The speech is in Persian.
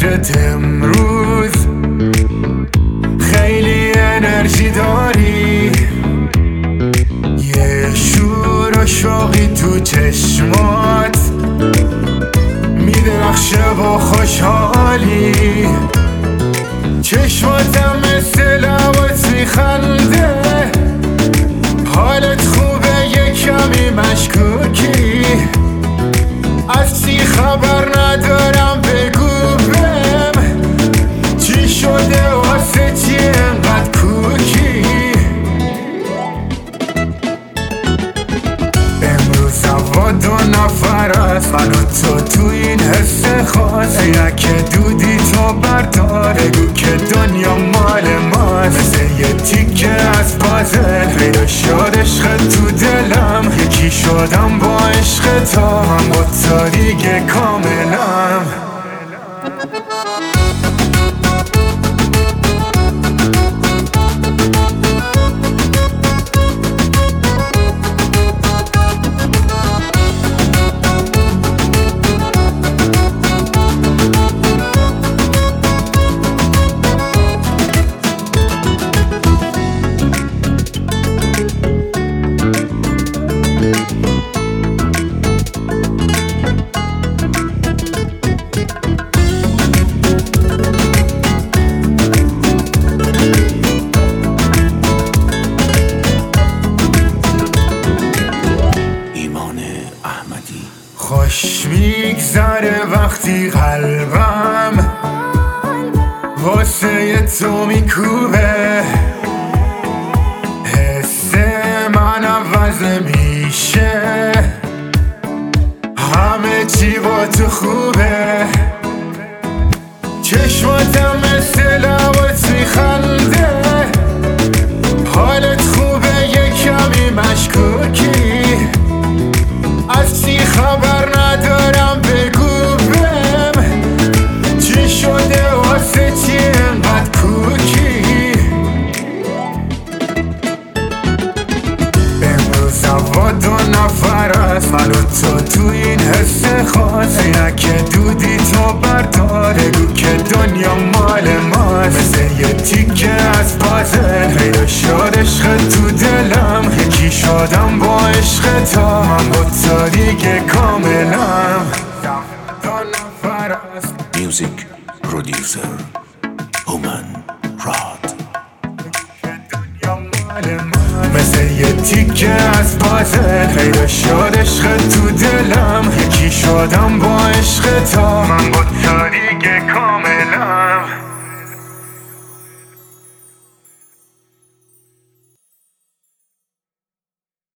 عطرت امروز خیلی انرژی داری، یه شور و شوقی تو چشمات میدرخشه با خوشحالی، چشماتم مثل لبات میخنده، حالت خوبه یه کمی مشکوکی، از چی خبر ندارم بگو بهم، چی شده واسه چی انقدر کوکی؟ امروز هوا دو نفر است، من و تو این حس خاص، اینکه دودی تو بردار بگو که دنیا مال ماست، مثل یه تیکه از پازل پیدا شد عشق تو دلم، یکی شدم با عشق تا من با تا دیگه کاملم. خوش میگذره وقتی قلبم واسه تو میکوبه، حس من عوض میشه، همه چی با تو خوبه، چشماتم مثل لبات میخنده، حالت خوبه یه کمی مشکوکی، از چی خبر ندارم بگو بهم، چی شده واسه چی انقدر کوکی؟ امروز هوا دو نفر است، من و تو این حس خاص، اینکه دودی تو بردار بگو که دنیا مال ماست، مثل یه تیکه از پازل پیدا شد عشق تو دلم، یکی شدم با عشق تا من با تا دیگه کاملم. Music producer هومن راد، مثل یه تیکه از پازل پیدا شد عشق تو دلم، یکی شدم با عشق تا من با